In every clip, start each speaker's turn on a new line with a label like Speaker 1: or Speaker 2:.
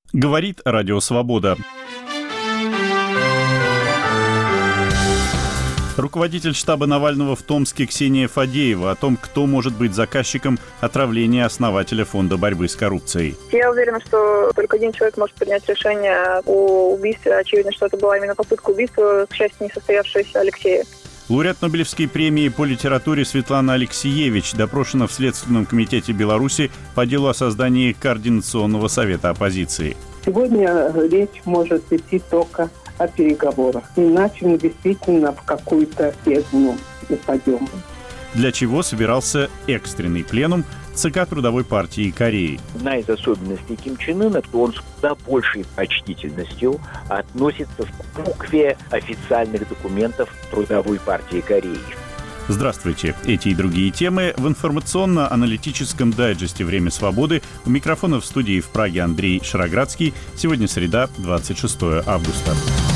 Speaker 1: Говорит Радио Свобода. Руководитель штаба Навального в Томске Ксения Фадеева о том, кто может быть заказчиком отравления основателя Фонда борьбы с коррупцией.
Speaker 2: Я уверена, что только один человек может принять решение о убийстве. Очевидно, что это была именно попытка убийства, к счастью, не состоявшаяся Алексея.
Speaker 1: Лауреат Нобелевской премии по литературе Светлана Алексиевич допрошена в Следственном комитете Беларуси по делу о создании Координационного совета оппозиции.
Speaker 3: Сегодня речь может идти только о переговорах. Иначе мы действительно в какую-то бездну упадем.
Speaker 1: Для чего собирался экстренный пленум ЦК Трудовой партии Кореи.
Speaker 4: Одна из особенностей Ким Чен Ына, что он с куда большей почтительностью относится к букве официальных документов Трудовой партии Кореи.
Speaker 1: Здравствуйте. Эти и другие темы в информационно-аналитическом дайджесте «Время свободы». У микрофона в студии в Праге Андрей Шароградский. Сегодня среда, 26 августа.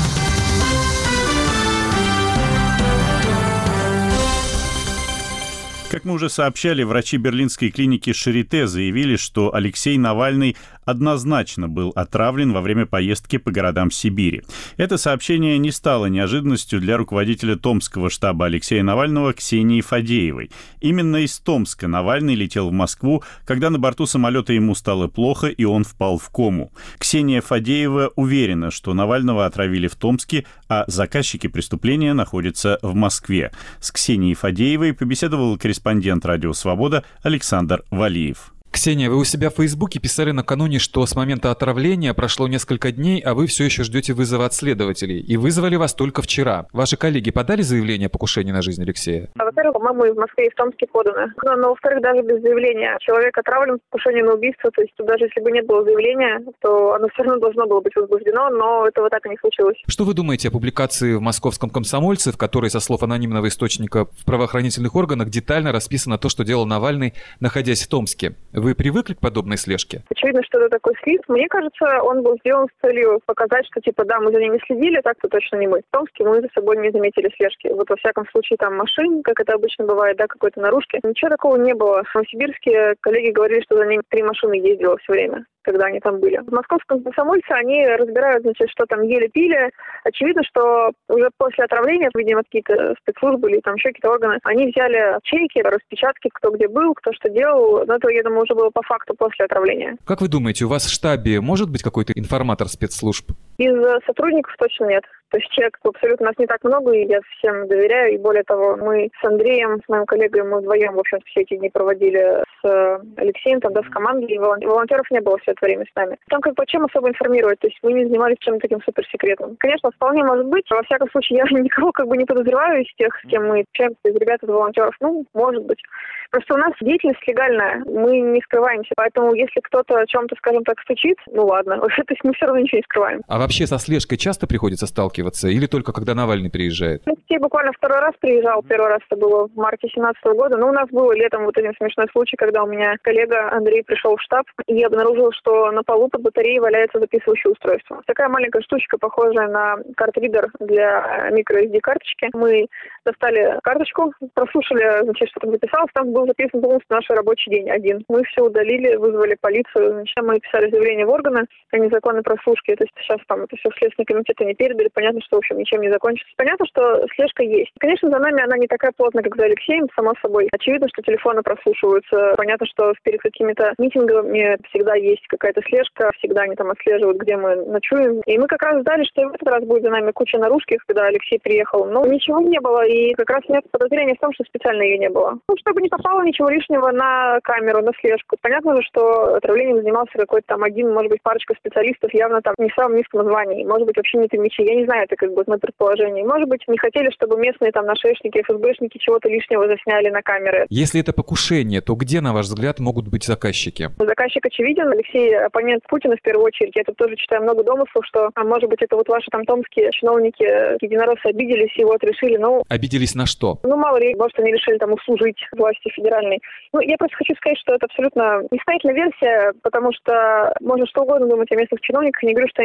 Speaker 1: Как мы уже сообщали, врачи берлинской клиники Шарите заявили, что Алексей Навальный однозначно был отравлен во время поездки по городам Сибири. Это сообщение не стало неожиданностью для руководителя томского штаба Алексея Навального Ксении Фадеевой. Именно из Томска Навальный летел в Москву, когда на борту самолета ему стало плохо, и он впал в кому. Ксения Фадеева уверена, что Навального отравили в Томске, а заказчики преступления находятся в Москве. С Ксенией Фадеевой побеседовал корреспондент «Радио Свобода» Александр Валиев.
Speaker 5: Ксения, вы у себя в Фейсбуке писали накануне, что с момента отравления прошло несколько дней, а вы все еще ждете вызова от следователей. И вызвали вас только вчера. Ваши коллеги подали заявление о покушении на жизнь Алексея?
Speaker 2: Во-первых, по-моему, и в Москве, и в Томске поданы. Но во-вторых, даже без заявления человек отравлен по покушению на убийство. То есть даже если бы не было заявления, то оно все равно должно было быть возбуждено, но этого так и не случилось.
Speaker 5: Что вы думаете о публикации в «Московском комсомольце», в которой, со слов анонимного источника в правоохранительных органах, детально расписано то, что делал Навальный, находясь в Томске? Вы привыкли к подобной слежке?
Speaker 2: Очевидно, что это такой слив. Мне кажется, он был сделан с целью показать, что да, мы за ними следили, так-то точно не мы. В Томске мы за собой не заметили слежки. Вот во всяком случае там машин, как это обычно бывает, какой-то наружки. Ничего такого не было. В Новосибирске коллеги говорили, что за ними 3 машины ездило все время, когда они там были. В Московском комсомольце они разбирают, что там ели-пили. Очевидно, что уже после отравления, видимо, какие-то спецслужбы или там еще какие-то органы, они взяли чеки, распечатки, кто где был, кто что делал. Но это, я думаю, уже было по факту после отравления.
Speaker 5: Как вы думаете, у вас в штабе может быть какой-то информатор спецслужб?
Speaker 2: Из сотрудников точно нет. То есть человек абсолютно нас не так много, и я всем доверяю. И более того, мы с Андреем, с моим коллегой, мы вдвоем, в общем, все эти дни проводили с Алексеем, тогда в команде, и волонтеров не было все это время с нами. Там чем особо информировать, то есть мы не занимались чем-то таким суперсекретным. Конечно, вполне может быть. Во всяком случае, я никого не подозреваю из тех, с кем мы общаемся, из ребят, из волонтеров. Может быть. Просто у нас деятельность легальная, мы не скрываемся. Поэтому если кто-то о чем-то, скажем так, стучит, ладно. То есть мы все равно ничего не скрываем.
Speaker 5: А вообще со слежкой часто приходится сталкиваться или только когда Навальный приезжает?
Speaker 2: Алексей буквально второй раз приезжал. Первый раз это было в марте 2017 года. Но у нас было летом один смешной случай, когда у меня коллега Андрей пришел в штаб и обнаружил, что на полу под батареей валяется записывающее устройство. Такая маленькая штучка, похожая на картридер для microSD-карточки. Мы достали карточку, прослушали, что там записалось. Там был записан полностью наш рабочий день один. Мы все удалили, вызвали полицию. Мы писали заявление в органы о незаконной прослушке. То есть сейчас там это все в Следственный комитет они передали. Понятно, что, в общем, ничем не закончится. Понятно, что слежка есть. Конечно, за нами она не такая плотная, как за Алексеем, само собой. Очевидно, что телефоны прослушиваются. Понятно, что перед какими-то митингами всегда есть какая-то слежка. Всегда они там отслеживают, где мы ночуем. И мы как раз ждали, что и в этот раз будет за нами куча наружки, когда Алексей приехал. Но ничего не было. И как раз нет подозрения в том, что специально ее не было. Чтобы не попало ничего лишнего на камеру, на слежку. Понятно же, что отравлением занимался какой-то там один, может быть, парочка специалистов, явно там не в самом низком звании. Может быть, вообще не тымичи. Я не знаю, это на предположение. Может быть, не хотели, чтобы местные там нашешники, ФСБшники чего-то лишнего засняли на камеры.
Speaker 5: Если это покушение, то где, на ваш взгляд, могут быть заказчики?
Speaker 2: Заказчик очевиден. Алексей оппонент Путина в первую очередь. Я тут тоже читаю много домыслов, что, может быть, это ваши там томские чиновники, единороссы обиделись и решили,
Speaker 5: Обиделись на что?
Speaker 2: Мало ли, может, они решили там услужить власти федеральной. Я просто хочу сказать, что это абсолютно несостоятельная версия, потому что можно что угодно думать о местных чиновниках. Не говорю, что они там какие-то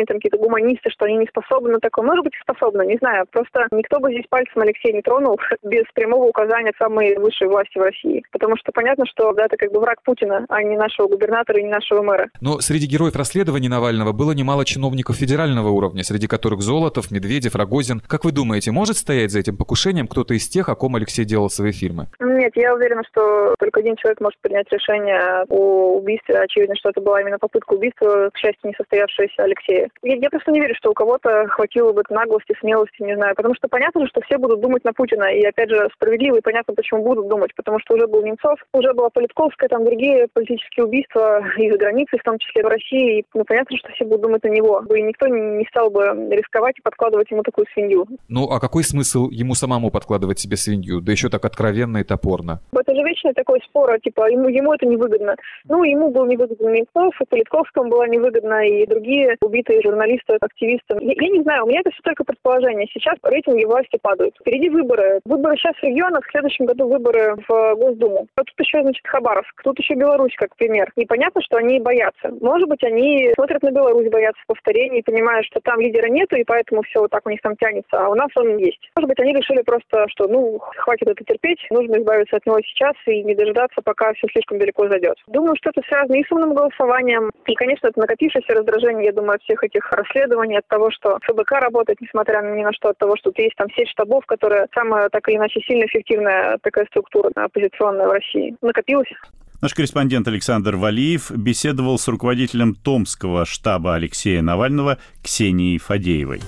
Speaker 2: гуманисты, что они не способны на такое. Может быть, и способны, не знаю. Просто никто бы здесь пальцем Алексея не тронул без прямого указания самой высшей власти в России. Потому что понятно, что это как бы враг Путина, а не нашего губернатора и не нашего мэра.
Speaker 5: Но среди героев расследования Навального было немало чиновников федерального уровня, среди которых Золотов, Медведев, Рогозин. Как вы думаете, может стоять за этим покушением кто-то из тех, о ком Алексей делал свои фильмы?
Speaker 2: Нет, я уверена, что только один человек может принять решение о убийстве. Очевидно, что это была именно попытка убийства, к счастью, не состоявшаяся Алексея. Я просто не верю, что у кого-то хватило бы наглости, смелости, не знаю. Потому что понятно, что все будут думать на Путина. И опять же, справедливо и понятно, почему будут думать. Потому что уже был Немцов, уже была Политковская, там другие политические убийства и за границей, в том числе в России. И понятно, что все будут думать на него. И никто не стал бы рисковать и подкладывать ему такую свинью.
Speaker 5: Ну, а какой смысл ему самому подкладывать себе свинью? Да еще так откровенно и топорно.
Speaker 2: Это же вечный такой спор, типа, ему это невыгодно. Ну, ему был невыгодно Немцов, и Политковскому было невыгодно, и другие убитые журналисты, активисты. Я не знаю, у меня это все только предположение. Сейчас рейтинги власти падают. Впереди выборы. Выборы сейчас в регионах, в следующем году выборы в Госдуму. А тут еще, Хабаровск, тут еще Беларусь, как пример. И понятно, что они боятся. Может быть, они смотрят на Беларусь, боятся повторений, понимают, что там лидера нету, и поэтому все вот так у них там тянется, а у нас он есть. Может быть, они решили просто, что, хватит это терпеть, нужно избавиться от него сейчас и не дожидаться, пока все слишком далеко зайдет. Думаю, что это связано и с умным голосованием, и, конечно, это накопившееся раздражение, я думаю, от всех этих расследований, от того, что ФБК работает, несмотря ни на что, от того, что есть там сеть штабов, которая самая, так или иначе, сильно эффективная такая структура оппозиционная в России. Накопилось.
Speaker 1: Наш корреспондент Александр Валиев беседовал с руководителем Томского штаба Алексея Навального Ксенией Фадеевой.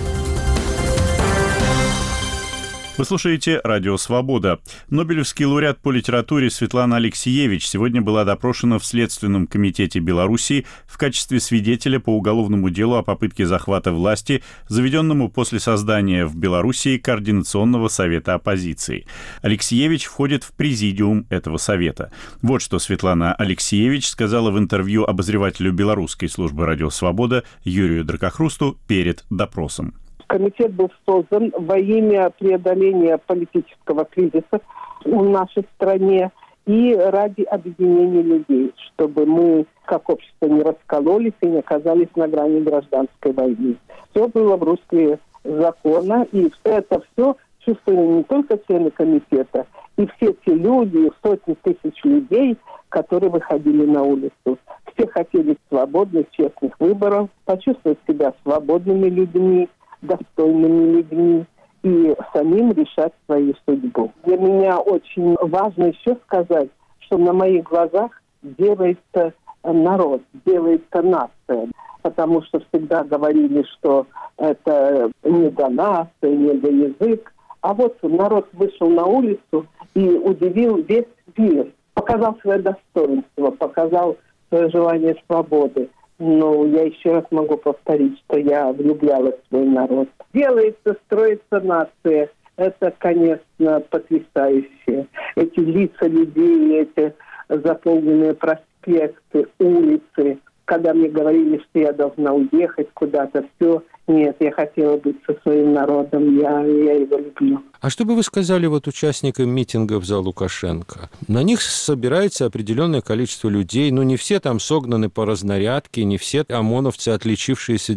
Speaker 1: Вы слушаете «Радио Свобода». Нобелевский лауреат по литературе Светлана Алексиевич сегодня была допрошена в Следственном комитете Белоруссии в качестве свидетеля по уголовному делу о попытке захвата власти, заведенному после создания в Белоруссии Координационного совета оппозиции. Алексиевич входит в президиум этого совета. Вот что Светлана Алексиевич сказала в интервью обозревателю белорусской службы «Радио Свобода» Юрию Дракохрусту перед допросом.
Speaker 3: Комитет был создан во имя преодоления политического кризиса в нашей стране и ради объединения людей, чтобы мы, как общество, не раскололись и не оказались на грани гражданской войны. Все было в русле закона, и это все чувствовали не только члены комитета, и все те люди, сотни тысяч людей, которые выходили на улицу. Все хотели свободных, честных выборов, почувствовать себя свободными людьми, достойными людьми и самим решать свою судьбу. Для меня очень важно еще сказать, что на моих глазах делается народ, делается нация. Потому что всегда говорили, что это не до нации, не до язык. А вот народ вышел на улицу и удивил весь мир. Показал свое достоинство, показал свое желание свободы. Но я еще раз могу повторить, что я влюблялась в свой народ. Делается, строится нация. Это, конечно, потрясающе. Эти лица людей, эти заполненные проспекты, улицы. Когда мне говорили, что я должна уехать куда-то, все. Нет, я хотела быть со своим народом, я его люблю.
Speaker 6: А что бы вы сказали участникам митингов за Лукашенко? На них собирается определенное количество людей, не все там согнаны по разнарядке, не все ОМОНовцы, отличившиеся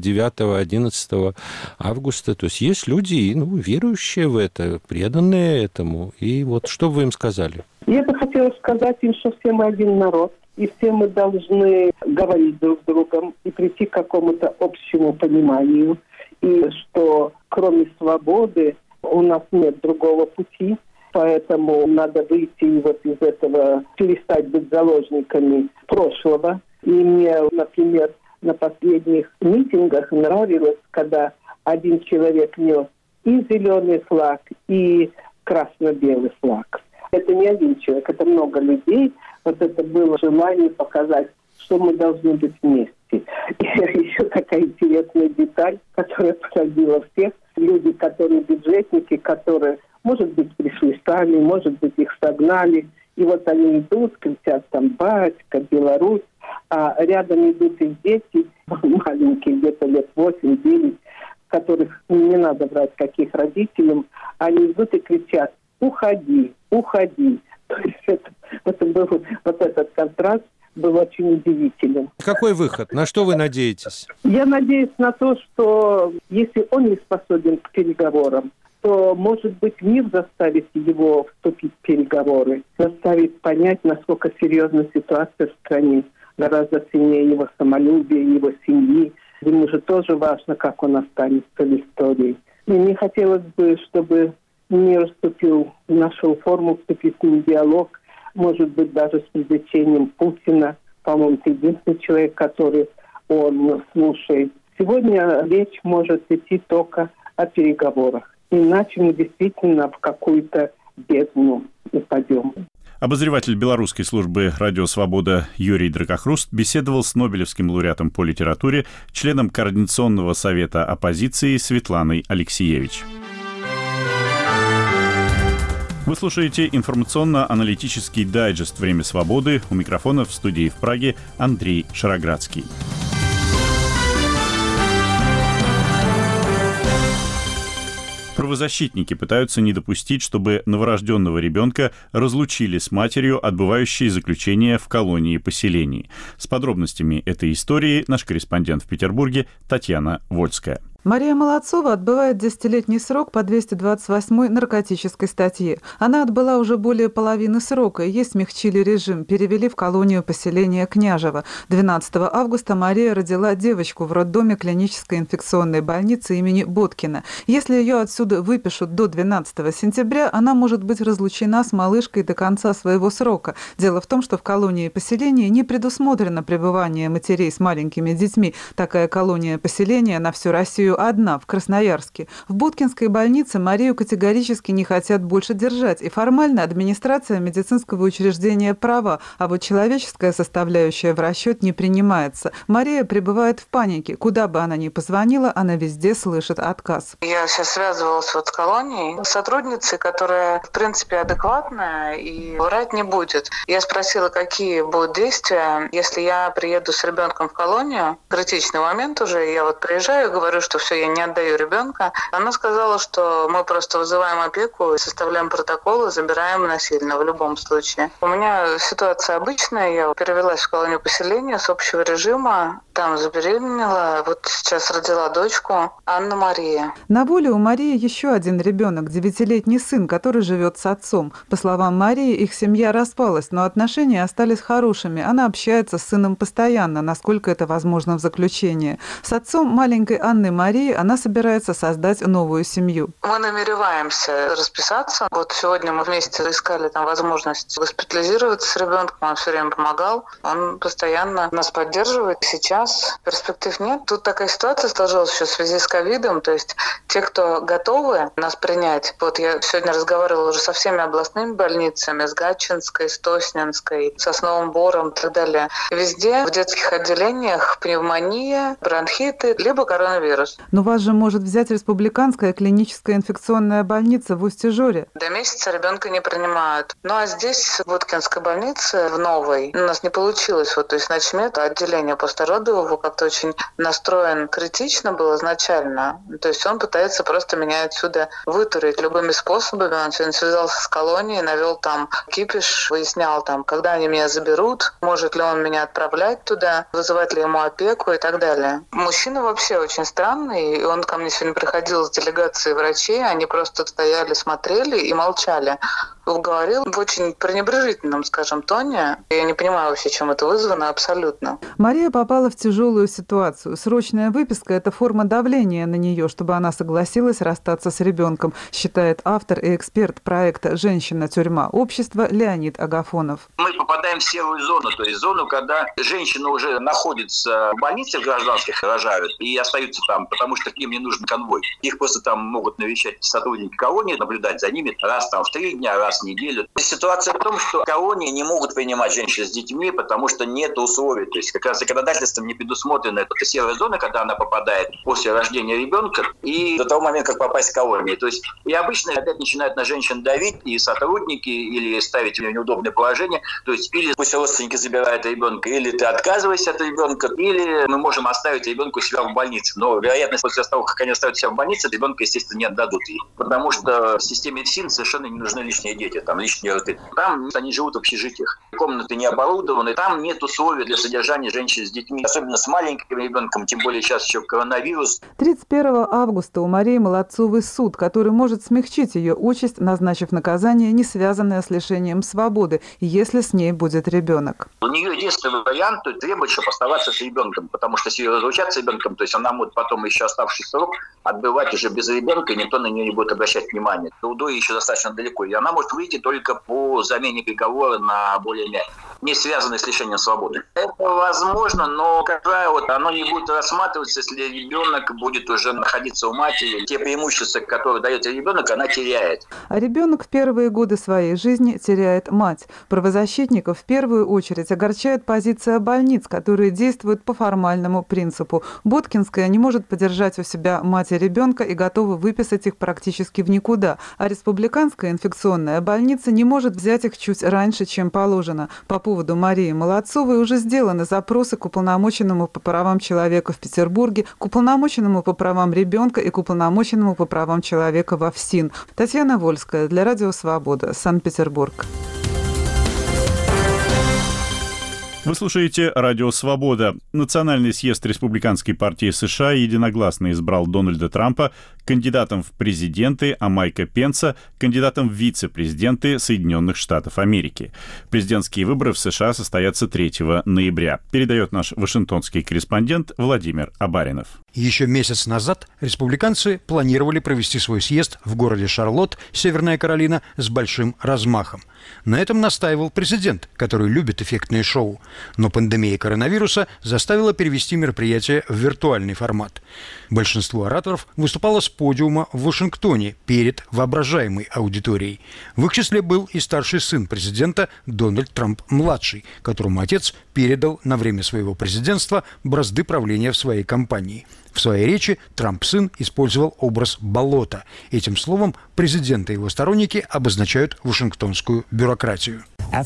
Speaker 6: 9-11 августа. То есть есть люди, верующие в это, преданные этому. И вот что бы вы им сказали?
Speaker 3: Я бы хотела сказать им, что все мы один народ. И все мы должны говорить друг с другом и прийти к какому-то общему пониманию. И что кроме свободы у нас нет другого пути. Поэтому надо выйти из этого, перестать быть заложниками прошлого. И мне, например, на последних митингах нравилось, когда один человек нес и зеленый флаг, и красно-белый флаг. Это не один человек, это много людей. Вот это было желание показать, что мы должны быть вместе. И еще такая интересная деталь, которая поразила всех. Люди, которые бюджетники, которые, может быть, пришли сами, может быть, их согнали. И вот они идут, кричат там «Батька», «Беларусь», а рядом идут их дети, маленькие, где-то лет 8-9, которых не надо брать каких родителям. Они идут и кричат «Уходи, уходи». То есть это был вот этот контраст был очень удивителен.
Speaker 6: Какой выход? На что вы надеетесь?
Speaker 3: Я надеюсь на то, что если он не способен к переговорам, то, может быть, мир заставит его вступить в переговоры, заставит понять, насколько серьезна ситуация в стране, гораздо сильнее его самолюбие, его семьи. Ему же тоже важно, как он останется в истории. И мне хотелось бы, чтобы мир вступил, нашел форму вступить в диалог, может быть, даже с привлечением Путина. По-моему, это единственный человек, который он слушает. Сегодня речь может идти только о переговорах. Иначе мы действительно в какую-то бездну упадем.
Speaker 1: Обозреватель белорусской службы «Радио Свобода» Юрий Дракохруст беседовал с нобелевским лауреатом по литературе, членом Координационного совета оппозиции Светланой Алексиевич. Вы слушаете информационно-аналитический дайджест «Время свободы». У микрофона в студии в Праге Андрей Шароградский. Правозащитники пытаются не допустить, чтобы новорожденного ребенка разлучили с матерью, отбывающей заключение в колонии-поселении. С подробностями этой истории наш корреспондент в Петербурге Татьяна Вольская.
Speaker 7: Мария Молодцова отбывает 10-летний срок по 228-й наркотической статье. Она отбыла уже более половины срока, и ей смягчили режим, перевели в колонию поселения Княжево. 12 августа Мария родила девочку в роддоме клинической инфекционной больницы имени Боткина. Если ее отсюда выпишут до 12 сентября, она может быть разлучена с малышкой до конца своего срока. Дело в том, что в колонии-поселении не предусмотрено пребывание матерей с маленькими детьми. Такая колония-поселение на всю Россию одна, в Красноярске. В Боткинской больнице Марию категорически не хотят больше держать, и формально администрация медицинского учреждения права, а вот человеческая составляющая в расчет не принимается. Мария пребывает в панике. Куда бы она ни позвонила, она везде слышит отказ.
Speaker 8: Я сейчас связывалась с колонией, с сотрудницей, которая, в принципе, адекватная и врать не будет. Я спросила, какие будут действия, если я приеду с ребенком в колонию. Критичный момент уже, я вот приезжаю и говорю, что все, я не отдаю ребенка. Она сказала, что мы просто вызываем опеку, составляем протоколы, забираем насильно в любом случае. У меня ситуация обычная. Я перевелась в колонию поселения с общего режима. Там забеременела. Вот сейчас родила дочку Анна-Мария.
Speaker 7: На воле у Марии еще один ребенок, 9-летний сын, который живет с отцом. По словам Марии, их семья распалась, но отношения остались хорошими. Она общается с сыном постоянно, насколько это возможно в заключении. С отцом маленькой Анны Марии она собирается создать новую семью.
Speaker 8: Мы намереваемся расписаться. Вот сегодня мы вместе искали там возможность госпитализироваться с ребенком. Он все время помогал. Он постоянно нас поддерживает. Сейчас перспектив нет. Тут такая ситуация сложилась еще в связи с ковидом. То есть те, кто готовы нас принять. Вот я сегодня разговаривала уже со всеми областными больницами, с Гатчинской, с Тоснинской, с Сосновым Бором и так далее. Везде в детских отделениях пневмония, бронхиты, либо коронавирус.
Speaker 7: Но вас же может взять республиканская клиническая инфекционная больница в Усть-Жоре.
Speaker 8: До месяца ребенка не принимают. Ну а здесь, в Боткинской больнице, в новой, у нас не получилось. Вот, то есть начмед отделение послеродового как-то очень настроен критично был изначально. То есть он пытается просто меня отсюда вытурить любыми способами. Он сегодня связался с колонией, навел там кипиш, выяснял там, когда они меня заберут, может ли он меня отправлять туда, вызывать ли ему опеку и так далее. Мужчина вообще очень странный. И он ко мне сегодня приходил с делегацией врачей, они просто стояли, смотрели и молчали. Он говорил в очень пренебрежительном, скажем, тоне. Я не понимаю вообще, чем это вызвано абсолютно.
Speaker 7: Мария попала в тяжелую ситуацию. Срочная выписка – это форма давления на нее, чтобы она согласилась расстаться с ребенком, считает автор и эксперт проекта «Женщина-тюрьма. Общество» Леонид Агафонов.
Speaker 9: Мы попадаем в серую зону, то есть зону, когда женщина уже находится в больнице, в гражданских рожают, и остаются там, потому что к ним не нужен конвой. Их просто там могут навещать сотрудники колонии, наблюдать за ними раз там в 3 дня, раз в неделю. Ситуация в том, что колонии не могут принимать женщин с детьми, потому что нет условий. То есть как раз законодательством не предусмотрена эта серая зона, когда она попадает после рождения ребенка и до того момента, как попасть в колонию. То есть и обычно опять начинают на женщин давить и сотрудники, или ставить ее в неудобное положение. То есть или пусть родственники забирают ребенка, или ты отказываешься от ребенка, или мы можем оставить ребенка у себя в больнице. Но вероятность после того, как они оставят себя в больнице, ребенка, естественно, не отдадут ей. Потому что в системе ФСИН совершенно не нужны лишние деньги. дети, там лишние рты. Там они живут в общежитиях. Комнаты не оборудованы, там нет условий для содержания женщин с детьми, особенно с маленьким ребенком, тем более сейчас еще коронавирус.
Speaker 7: 31 августа у Марии Молодцовой суд, который может смягчить ее участь, назначив наказание, не связанное с лишением свободы, если с ней будет ребенок.
Speaker 9: У нее единственный вариант – требовать, чтобы оставаться с ребенком, потому что если ее разлучать с ребенком, то есть она может потом еще оставшийся срок отбывать уже без ребенка, и никто на нее не будет обращать внимания. До еще достаточно далеко, и она может выйти только по замене приговора на более мягкий, не связанный с лишением свободы. Это возможно, но, как правило, оно не будет рассматриваться, если ребенок будет уже находиться у матери. Те преимущества, которые дает ребенок, она теряет.
Speaker 7: А ребенок в первые годы своей жизни теряет мать. Правозащитников в первую очередь огорчает позиция больниц, которые действуют по формальному принципу. Боткинская не может поддержать у себя мать и ребенка и готова выписать их практически в никуда. А республиканская инфекционная больница не может взять их чуть раньше, чем положено. По поводу Марии Молодцовой уже сделаны запросы к уполномоченному по правам человека в Петербурге, к уполномоченному по правам ребенка и к уполномоченному по правам человека во ФСИН. Татьяна Вольская для Радио Свобода, Санкт-Петербург.
Speaker 1: Вы слушаете «Радио Свобода». Национальный съезд Республиканской партии США единогласно избрал Дональда Трампа кандидатом в президенты, а Майка Пенса кандидатом в вице-президенты Соединенных Штатов Америки. Президентские выборы в США состоятся 3 ноября, передает наш вашингтонский корреспондент Владимир Абаринов.
Speaker 10: Еще месяц назад республиканцы планировали провести свой съезд в городе Шарлотт, Северная Каролина, с большим размахом. На этом настаивал президент, который любит эффектные шоу. Но пандемия коронавируса заставила перевести мероприятие в виртуальный формат. Большинство ораторов выступало с подиума в Вашингтоне перед воображаемой аудиторией. В их числе был и старший сын президента Дональд Трамп-младший, которому отец передал на время своего президентства бразды правления в своей кампании. В своей речи Трамп-сын использовал образ болота. Этим словом президент и его сторонники обозначают вашингтонскую бюрократию.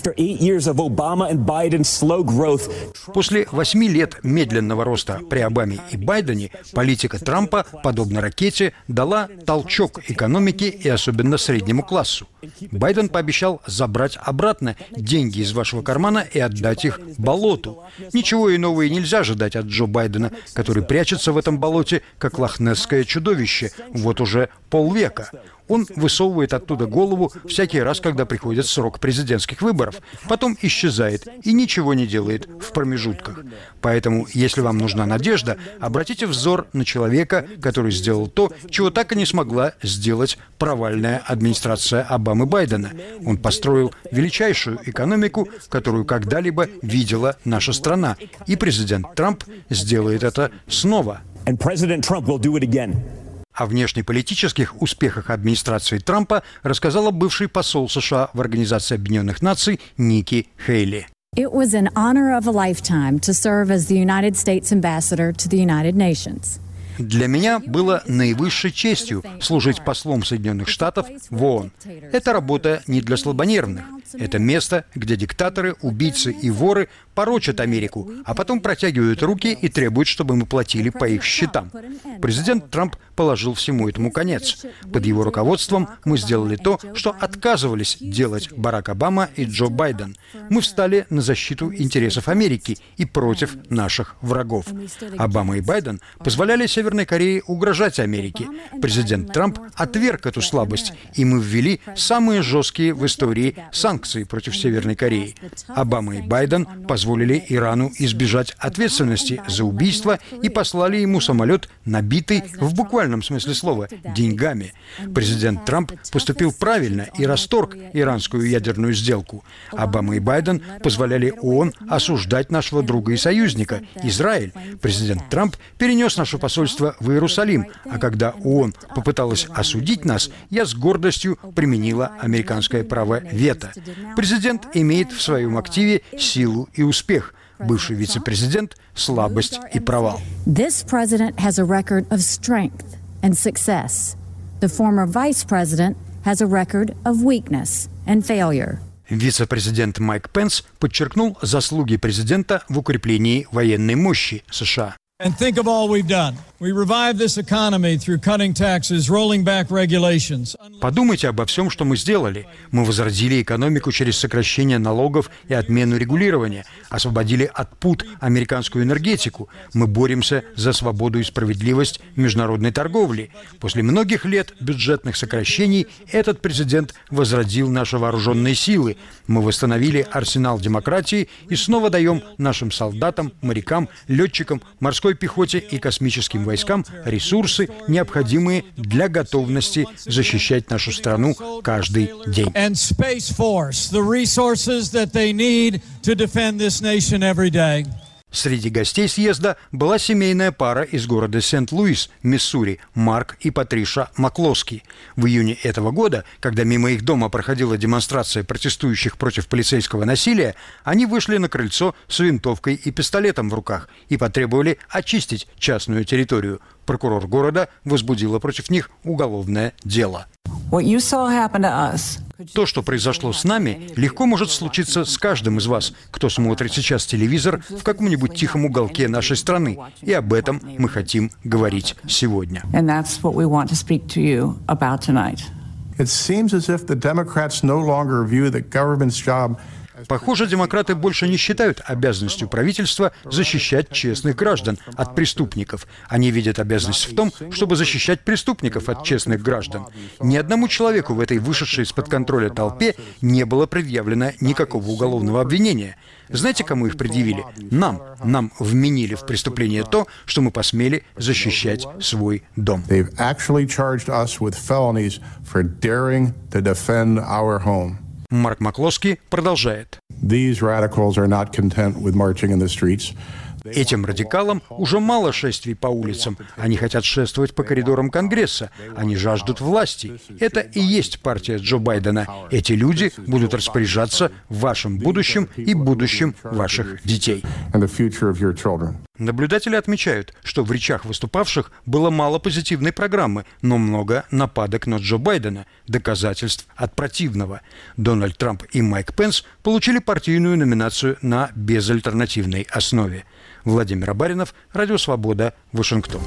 Speaker 10: После 8 лет медленного роста при Обаме и Байдене политика Трампа, подобно ракете, дала толчок экономике и особенно среднему классу. Байден пообещал забрать обратно деньги из вашего кармана и отдать их болоту. Ничего иного и нельзя ожидать от Джо Байдена, который прячется в этом болоте, как лохнесское чудовище, вот уже полвека. Он высовывает оттуда голову всякий раз, когда приходит срок президентских выборов, потом исчезает и ничего не делает в промежутках. Поэтому, если вам нужна надежда, обратите взор на человека, который сделал то, чего так и не смогла сделать провальная администрация Обамы-Байдена. Он построил величайшую экономику, которую когда-либо видела наша страна. И президент Трамп сделает это снова. О внешнеполитических успехах администрации Трампа рассказала бывший посол США в Организации Объединенных Наций Ники Хейли.
Speaker 11: It was an honor of a lifetime to serve as the United States ambassador to the United Nations.
Speaker 10: Для меня было наивысшей честью служить послом Соединенных Штатов в ООН. Это работа не для слабонервных. Это место, где диктаторы, убийцы и воры порочат Америку, а потом протягивают руки и требуют, чтобы мы платили по их счетам. Президент Трамп положил всему этому конец. Под его руководством мы сделали то, что отказывались делать Барак Обама и Джо Байден. Мы встали на защиту интересов Америки и против наших врагов. Обама и Байден позволяли Северной Корее угрожать Америке. Президент Трамп отверг эту слабость, и мы ввели самые жесткие в истории санкции против Северной Кореи. Обама и Байден позволили Ирану избежать ответственности за убийство и послали ему самолет, набитый, в буквальном смысле слова, деньгами. Президент Трамп поступил правильно и расторг иранскую ядерную сделку. Обама и Байден позволяли ООН осуждать нашего друга и союзника, Израиль. Президент Трамп перенес наше посольство в Иерусалим, а когда ООН попыталась осудить нас, я с гордостью применила американское право вето. Президент имеет в своем активе силу и успех. Бывший вице-президент – слабость и провал.
Speaker 11: This president has a record of strength and success. The former vice president has a record of weakness and failure.
Speaker 10: Вице-президент Майк Пенс подчеркнул заслуги президента в укреплении военной мощи США. Подумайте обо всем, что мы сделали. Мы возродили экономику через сокращение налогов и отмену регулирования, освободили от пут американскую энергетику. Мы боремся за свободу и справедливость международной торговли. После многих лет бюджетных сокращений этот президент возродил наши вооруженные силы. Мы восстановили арсенал демократии и снова даем нашим солдатам, морякам, летчикам, морской пехоте и космическим войскам ресурсы, необходимые для готовности защищать нашу страну каждый день. Среди гостей съезда была семейная пара из города Сент-Луис, Миссури, Марк и Патриша Маклоски. В июне этого года, когда мимо их дома проходила демонстрация протестующих против полицейского насилия, они вышли на крыльцо с винтовкой и пистолетом в руках и потребовали очистить частную территорию. Прокурор города возбудила против них уголовное дело. То, что произошло с нами, легко может случиться с каждым из вас, кто смотрит сейчас телевизор в каком-нибудь тихом уголке нашей страны. И об этом мы хотим говорить сегодня. Похоже, демократы больше не считают обязанностью правительства защищать честных граждан от преступников. Они видят обязанность в том, чтобы защищать преступников от честных граждан. Ни одному человеку в этой вышедшей из-под контроля толпе не было предъявлено никакого уголовного обвинения. Знаете, кому их предъявили? Нам. Нам вменили в преступление то, что мы посмели защищать свой дом. Марк Маклоски продолжает. Этим радикалам уже мало шествий по улицам. Они хотят шествовать по коридорам Конгресса. Они жаждут власти. Это и есть партия Джо Байдена. Эти люди будут распоряжаться вашим будущим и будущим ваших детей. Наблюдатели отмечают, что в речах выступавших было мало позитивной программы, но много нападок на Джо Байдена, доказательств от противного. Дональд Трамп и Майк Пенс получили партийную номинацию на безальтернативной основе. Владимир Абаринов, Радио Свобода, Вашингтон.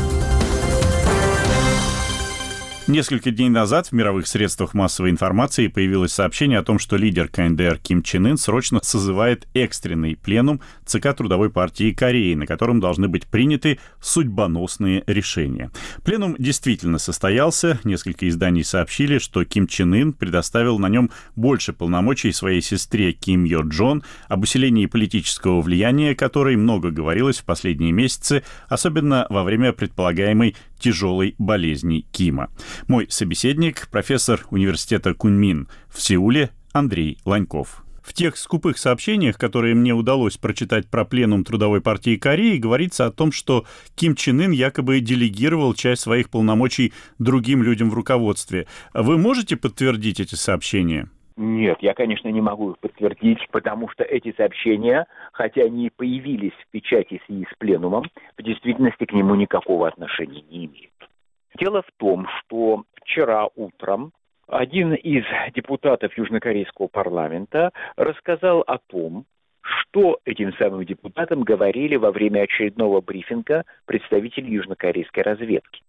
Speaker 1: Несколько дней назад в мировых средствах массовой информации появилось сообщение о том, что лидер КНДР Ким Чен Ын срочно созывает экстренный пленум ЦК Трудовой партии Кореи, на котором должны быть приняты судьбоносные решения. Пленум действительно состоялся. Несколько изданий сообщили, что Ким Чен Ын предоставил на нем больше полномочий своей сестре Ким Йо Джон, об усилении политического влияния которой много говорилось в последние месяцы, особенно во время предполагаемой тяжелой болезни Кима. Мой собеседник, профессор университета Куньмин в Сеуле Андрей Ланьков. В тех скупых сообщениях, которые мне удалось прочитать про пленум Трудовой партии Кореи, говорится о том, что Ким Чен Ын якобы делегировал часть своих полномочий другим людям в руководстве. Вы можете подтвердить эти сообщения?
Speaker 4: Нет, я, конечно, не могу их подтвердить, потому что эти сообщения, хотя они и появились в печати в связи с пленумом, в действительности к нему никакого отношения не имеют. Дело в том, что вчера утром один из депутатов южнокорейского парламента рассказал о том, что этим самым депутатам говорили во время очередного брифинга представители южнокорейской разведки.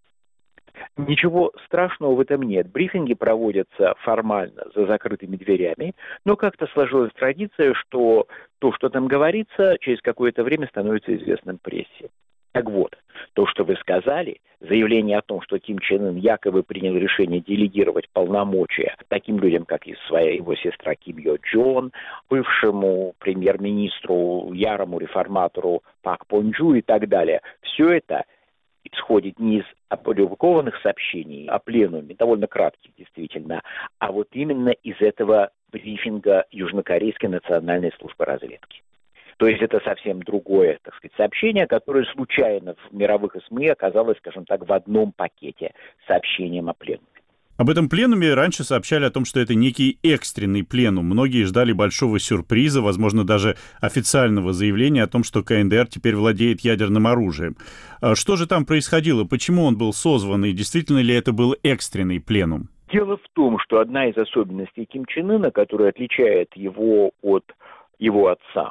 Speaker 4: Ничего страшного в этом нет. Брифинги проводятся формально за закрытыми дверями, но как-то сложилась традиция, что то, что там говорится, через какое-то время становится известным прессе. Так вот, то, что вы сказали, заявление о том, что Ким Чен Ын якобы принял решение делегировать полномочия таким людям, как и его сестра Ким Йо Джон, бывшему премьер-министру, ярому реформатору Пак Пон Чжу и так далее, все это исходит не из опубликованных сообщений о пленуме, довольно кратких действительно, а вот именно из этого брифинга Южнокорейской национальной службы разведки. То есть это совсем другое, так сказать, сообщение, которое случайно в мировых СМИ оказалось, скажем так, в одном пакете с сообщением о пленуме.
Speaker 1: Об этом пленуме раньше сообщали о том, что это некий экстренный пленум. Многие ждали большого сюрприза, возможно, даже официального заявления о том, что КНДР теперь владеет ядерным оружием. Что же там происходило? Почему он был созван? И действительно ли это был экстренный пленум?
Speaker 4: Дело в том, что одна из особенностей Ким Чен Ына, которая отличает его от его отца,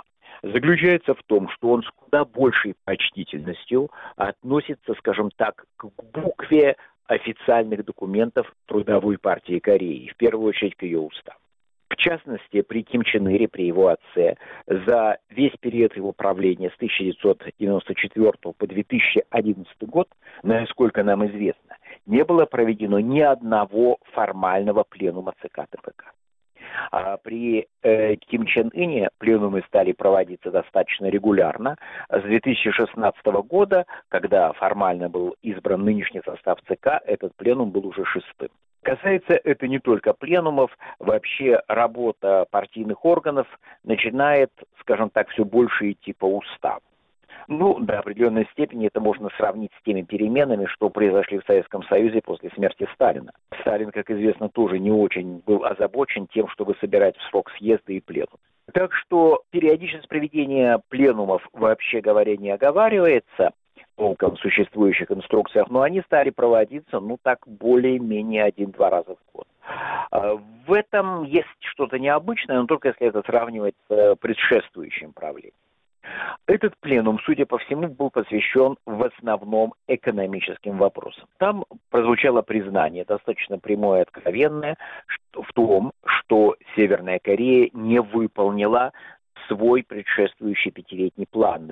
Speaker 4: заключается в том, что он с куда большей почтительностью относится, скажем так, к букве официальных документов Трудовой партии Кореи, в первую очередь к ее уставу. В частности, при Ким Чен Ыре, при его отце, за весь период его правления с 1994 по 2011 год, насколько нам известно, не было проведено ни одного формального пленума ЦК КПК. А при Ким Чен Ыне пленумы стали проводиться достаточно регулярно. С 2016 года, когда формально был избран нынешний состав ЦК, этот пленум был уже 6-м. Касается это не только пленумов, вообще работа партийных органов начинает, скажем так, все больше идти по уставу. До определенной степени это можно сравнить с теми переменами, что произошли в Советском Союзе после смерти Сталина. Сталин, как известно, тоже не очень был озабочен тем, чтобы собирать в срок съезды и пленумы. Так что периодичность проведения пленумов, вообще говоря, не оговаривается толком в существующих инструкциях, но они стали проводиться, более-менее 1-2 раза в год. В этом есть что-то необычное, но только если это сравнивать с предшествующим правлением. Этот пленум, судя по всему, был посвящен в основном экономическим вопросам. Там прозвучало признание, достаточно прямое и откровенное, в том, что Северная Корея не выполнила свой предшествующий 5-летний план на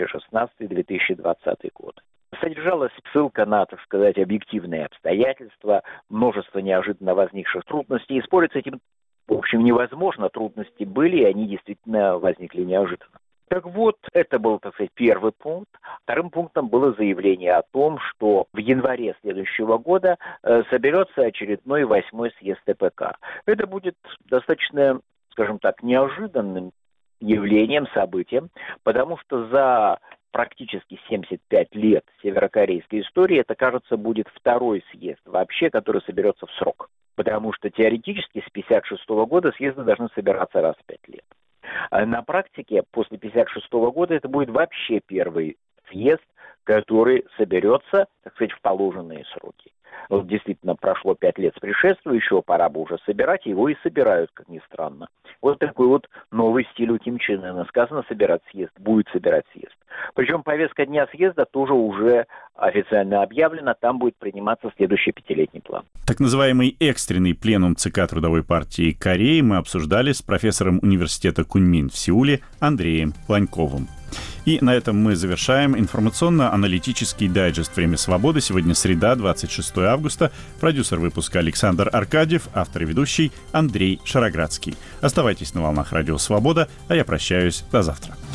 Speaker 4: 2016-2020 год. Содержалась ссылка на, так сказать, объективные обстоятельства, множество неожиданно возникших трудностей. И спорить с этим, в общем, невозможно. Трудности были, и они действительно возникли неожиданно. Так вот, это был, так сказать, первый пункт. Вторым пунктом было заявление о том, что в январе следующего года соберется очередной 8-й съезд ТПК. Это будет достаточно, скажем так, неожиданным явлением, событием, потому что за практически 75 лет северокорейской истории это, кажется, будет 2-й съезд вообще, который соберется в срок. Потому что теоретически с 1956 года съезды должны собираться раз в 5 лет. А на практике после 1956 года это будет вообще первый съезд, который соберется, так сказать, в положенные сроки. Вот действительно прошло 5 лет с предшествующего, пора бы уже собирать, его и собирают, как ни странно. Вот такой вот новый стиль у Ким Чен Ына. Сказано собирать съезд, будет собирать съезд. Причем повестка дня съезда тоже уже официально объявлена, там будет приниматься следующий 5-летний план.
Speaker 1: Так называемый экстренный пленум ЦК Трудовой партии Кореи мы обсуждали с профессором университета Куньмин в Сеуле Андреем Ланьковым. И на этом мы завершаем информационно-аналитический дайджест «Время свободы». Сегодня среда, 26 августа. Продюсер выпуска Александр Аркадьев, автор и ведущий Андрей Шароградский. Оставайтесь на волнах Радио Свобода, а я прощаюсь до завтра.